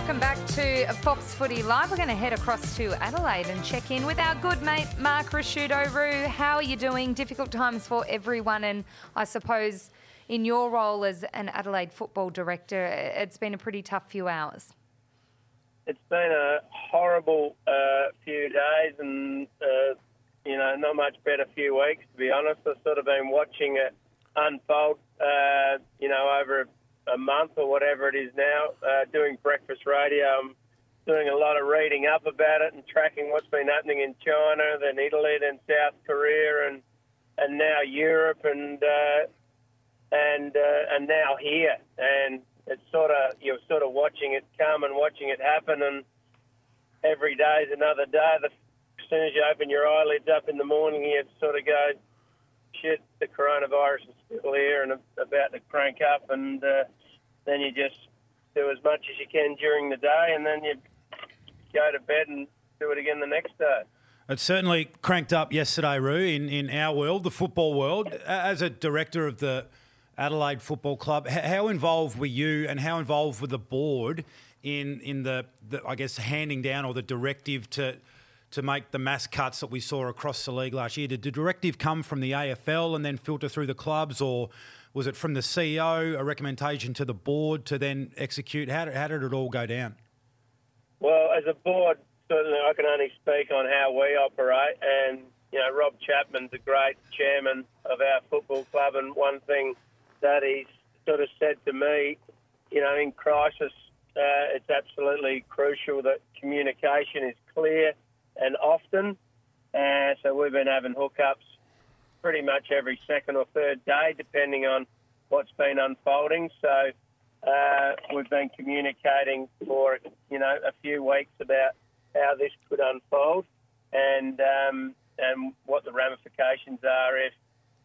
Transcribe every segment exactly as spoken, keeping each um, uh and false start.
welcome back to Fox Footy Live. We're going to head across to Adelaide and check in with our good mate Mark Ricciuto. How are you doing? Difficult times for everyone, and I suppose in your role as an Adelaide football director, it's been a pretty tough few hours. It's been a horrible uh, few days and, uh, you know, not much better few weeks, to be honest. I've sort of been watching it unfold, uh, you know, over a a month or whatever it is now, uh, doing breakfast radio. I'm doing a lot of reading up about it and tracking what's been happening in China, then Italy, then South Korea, and and now Europe, and uh, and uh, and now here. And it's sort of you're sort of watching it come and watching it happen, and every day is another day. The, as soon as you open your eyelids up in the morning, you sort of go, shit, the coronavirus is still here and about to crank up, and uh, then you just do as much as you can during the day, and then you go to bed and do it again the next day. It certainly cranked up yesterday, Roo, in, in our world, the football world. As a director of the Adelaide Football Club, how involved were you and how involved were the board in, in the, the, I guess, handing down or the directive to to make the mass cuts that we saw across the league last year? Did the directive come from the A F L and then filter through the clubs, or was it from the C E O, a recommendation to the board to then execute? How did, how did it all go down? Well, as a board, certainly I can only speak on how we operate, and, you know, Rob Chapman's a great chairman of our football club, and one thing that he's sort of said to me, you know, in crisis, uh, it's absolutely crucial that communication is clear and often, uh, so we've been having hookups pretty much every second or third day, depending on what's been unfolding. So uh, we've been communicating for, you know, a few weeks about how this could unfold and um, and what the ramifications are if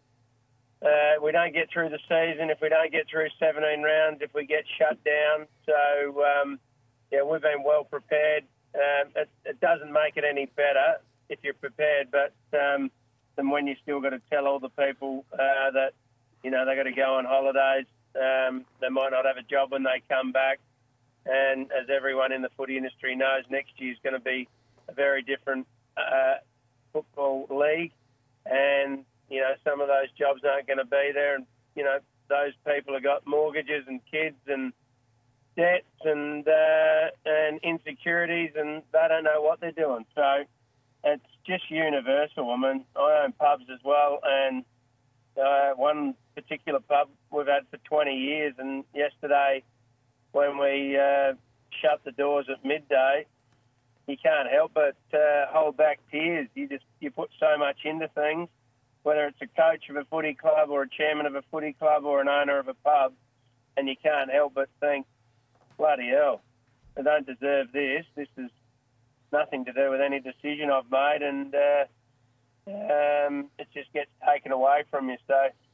uh, we don't get through the season, if we don't get through seventeen rounds, if we get shut down. So, um, yeah, we've been well prepared. Um, it, it doesn't make it any better if you're prepared, but um, than when you still got to tell all the people uh, that, you know, they got to go on holidays. Um, they might not have a job when they come back. And as everyone in the footy industry knows, next year's going to be a very different uh, football league. And, you know, some of those jobs aren't going to be there. And, you know, those people have got mortgages and kids and debts and uh, and insecurities, and they don't know what they're doing. So it's just universal. I mean, I own pubs as well, and uh, one particular pub we've had for twenty years, and yesterday when we uh, shut the doors at midday, you can't help but uh, hold back tears. You just you put so much into things, whether it's a coach of a footy club or a chairman of a footy club or an owner of a pub, and you can't help but think, bloody hell, I don't deserve this. This is nothing to do with any decision I've made, and uh, um, it just gets taken away from you. So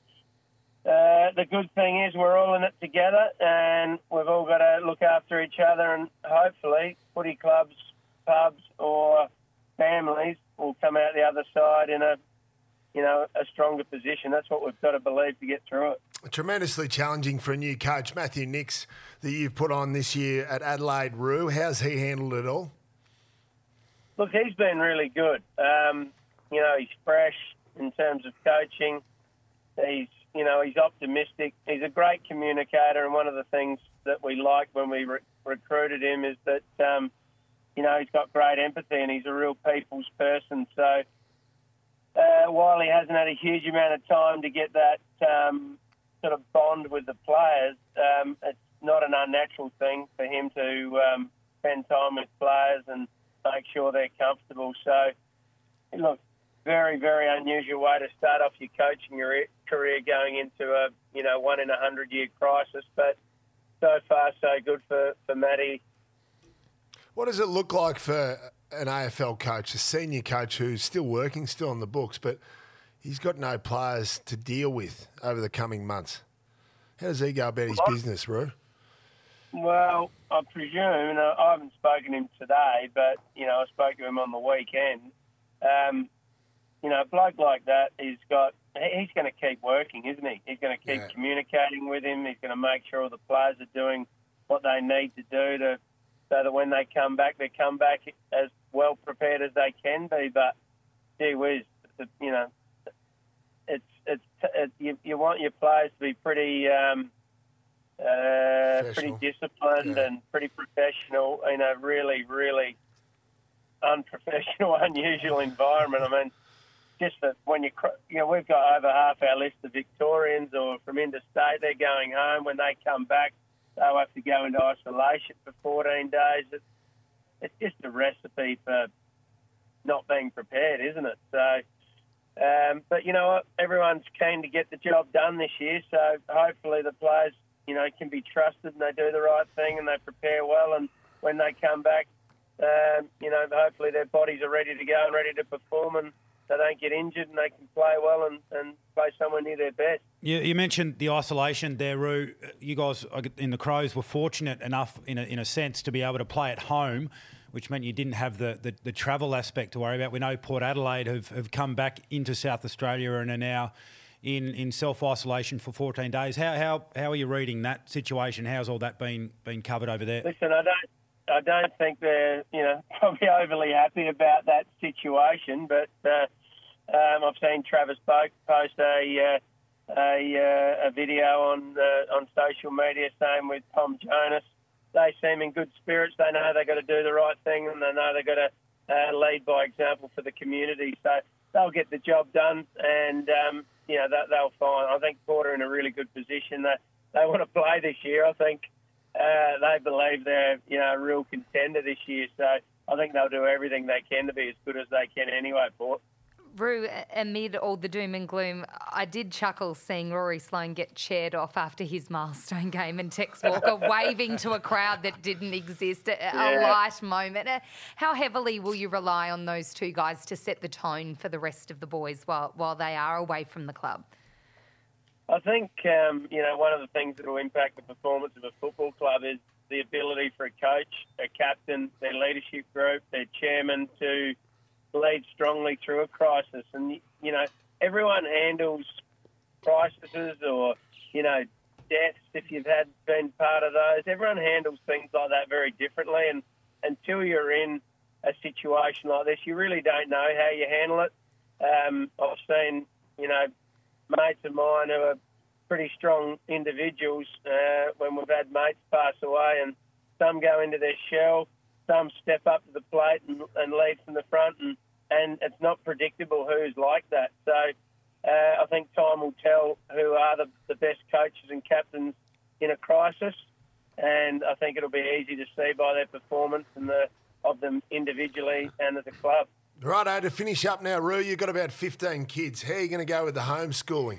uh, the good thing is we're all in it together, and we've all got to look after each other, and hopefully footy clubs, pubs or families will come out the other side in a, you know, a stronger position. That's what we've got to believe to get through it. Tremendously challenging for a new coach, Matthew Nicks, that you've put on this year at Adelaide, Roo. How's he handled it all? Look, he's been really good. Um, you know, he's fresh in terms of coaching. He's, you know, he's optimistic. He's a great communicator, and one of the things that we liked when we re- recruited him is that, um, you know, he's got great empathy and he's a real people's person. So uh, while he hasn't had a huge amount of time to get that um, sort of bond with the players, um, it's not an unnatural thing for him to um, spend time with players and make sure they're comfortable. So, look, very, very unusual way to start off your coaching career going into a, you know, one in a hundred year crisis. But so far, so good for, for Matty. What does it look like for an A F L coach, a senior coach who's still working, still on the books, but he's got no players to deal with over the coming months? How does he go about his well, business, Roo? Well, I presume, uh, I haven't spoken to him today, but, you know, I spoke to him on the weekend. Um, you know, a bloke like that, he's got, he's going to keep working, isn't he? He's going to keep yeah. communicating with him. He's going to make sure all the players are doing what they need to do to so that when they come back, they come back as well prepared as they can be. But gee whiz, you know, it's it's it, you, you want your players to be pretty um, uh, pretty disciplined yeah. and pretty professional in a really really unprofessional, unusual environment. I mean, just that when you you know we've got over half our list of Victorians or from interstate, they're going home. When they come back, they'll have to go into isolation for fourteen days. It's, it's just a recipe for not being prepared, isn't it? So, um, but you know what? Everyone's keen to get the job done this year, so hopefully the players, you know, can be trusted and they do the right thing and they prepare well. And when they come back, um, you know, hopefully their bodies are ready to go and ready to perform, and they don't get injured and they can play well and, and play somewhere near their best. You, you mentioned the isolation there, Roo. You guys in the Crows were fortunate enough, in a, in a sense, to be able to play at home, which meant you didn't have the, the, the travel aspect to worry about. We know Port Adelaide have, have come back into South Australia and are now in, in self-isolation for fourteen days. How how how are you reading that situation? How's all that been been covered over there? Listen, I don't I don't think they're you know probably overly happy about that situation, but uh, um, I've seen Travis Boak post a uh, a, uh, a video on uh, on social media saying with Tom Jonas. They seem in good spirits. They know they've got to do the right thing, and they know they've got to uh, lead by example for the community. So they'll get the job done, and um, you know that they'll find. I think Port are in a really good position. They they want to play this year. I think uh, they believe they're you know a real contender this year. So I think they'll do everything they can to be as good as they can anyway, Port. Roo, amid all the doom and gloom, I did chuckle seeing Rory Sloane get chaired off after his milestone game and Tex Walker waving to a crowd that didn't exist, a, yeah. a light moment. How heavily will you rely on those two guys to set the tone for the rest of the boys while, while they are away from the club? I think, um, you know, one of the things that will impact the performance of a football club is the ability for a coach, a captain, their leadership group, their chairman to lead strongly through a crisis. And, you know, everyone handles crises or, you know, deaths, if you've had been part of those. Everyone handles things like that very differently. And until you're in a situation like this, you really don't know how you handle it. Um, I've seen, you know, mates of mine who are pretty strong individuals uh, when we've had mates pass away, and some go into their shell, some step up to the plate and, and lead from the front, and, and it's not predictable who's like that. So uh, I think time will tell who are the, the best coaches and captains in a crisis, and I think it'll be easy to see by their performance and the of them individually and as a club. Righto, to finish up now, Roo, you've got about fifteen kids. How are you going to go with the homeschooling?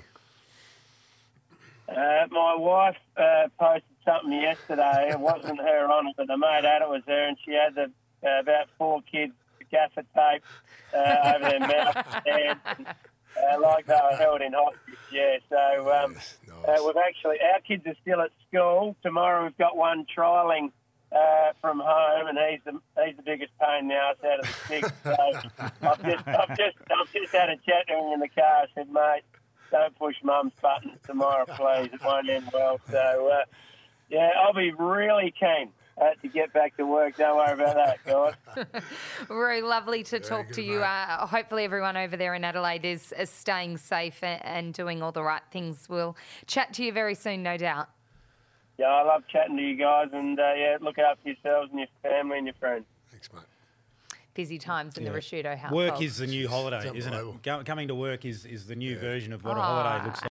Uh, my wife uh, posted something yesterday. It wasn't her on it, but the mate had it was her, and she had the, uh, about four kids gaffer tape uh, over their mouth and uh, like they were held in hostage. Yeah, so um, Yes, nice. uh, we've actually our kids are still at school. Tomorrow we've got one trialling uh, from home, and he's the he's the biggest pain in the arse out of the six. So I've just I've just I've just had a chat to him in the car. I said, mate, don't push mum's buttons tomorrow, please. It won't end well. So, uh, yeah, I'll be really keen uh, to get back to work. Don't worry about that, guys. Very lovely to Very talk good, to you. Uh, hopefully everyone over there in Adelaide is, is staying safe and, and doing all the right things. We'll chat to you very soon, no doubt. Yeah, I love chatting to you guys, and, uh, yeah, look after yourselves and your family and your friends. Thanks, mate. Busy times in Yeah. the Rashudo household. Work is the new holiday, It's isn't unbelievable. it? Go, coming to work is, is the new Yeah. version of what a Ah. holiday looks like.